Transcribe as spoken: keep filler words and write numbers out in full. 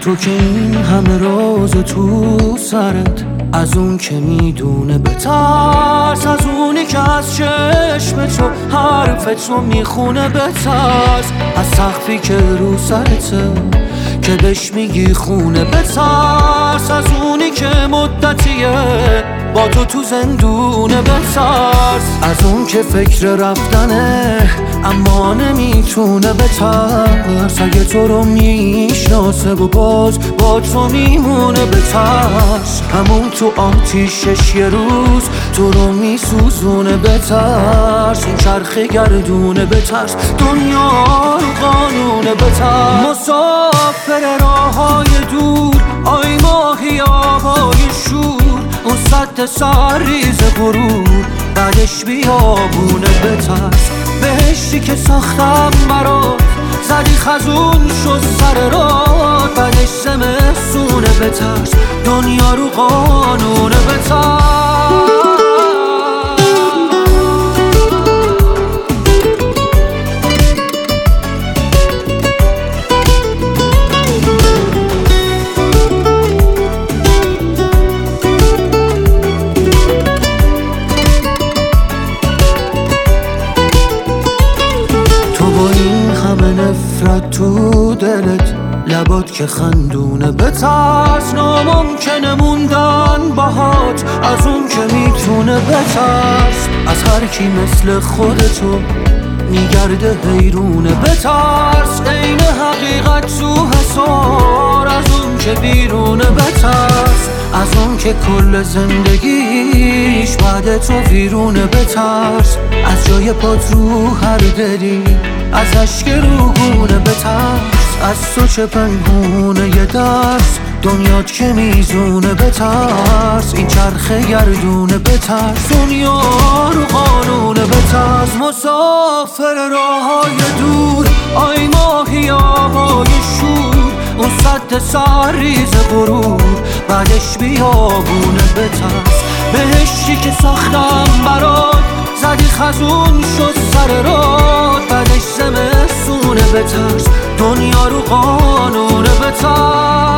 تو که این همه راز تو سرت، از اون که میدونه بترس، از اونی که از چشم تو حرف تو میخونه بترس، از سقفی که رو سرته که بهش میگی خونه بترس، از اونی که مدتیه با تو تو زندونه بترس، از اون که فکر رفتنه اما نمیتونه بترس، اگه تو رو میشناسه و باز با تو میمونه بترس، همون تو آتیشش یه روز تو رو میسوزونه بترس، این چرخه گردونه بترس، دنیا رو قانونه بترس، مسافر راههای دور آی ماهی آبای شور، اون سد سرریز غرور بعدش بیابونه بترس، بهشتی که ساختم برات زدی خزون شد سر رات، بعدش زمستونه بترس، دنیا رو قانونه بترس. نفرت تو دلت لبات که خندونه بترس، ناممکنه موندن باهات از اون که میتونه بترس، از هر کی مثل خودتو میگرده حیرونه بترس، عین حقیقت تو حسار از اون که بیرونه بترس، از اون که کل زندگیش بعد تو ویرونه بترس، از جای پات رو هر دلی از اشک روگونه بترس، از تو چه پنهونه یه درس دنیات که میزونه بترس، این چرخه گردونه بترس، دنیا رو قانونه بترس، مسافر راههای دور آی ماهی آبای شور، اون سد سرریز غرور بعدش بیابونه بترس، بهشتی که ساختم برات زدی خزون شد سر رات، بعدش زمستونه بترس، دنیا رو قانونه بترس.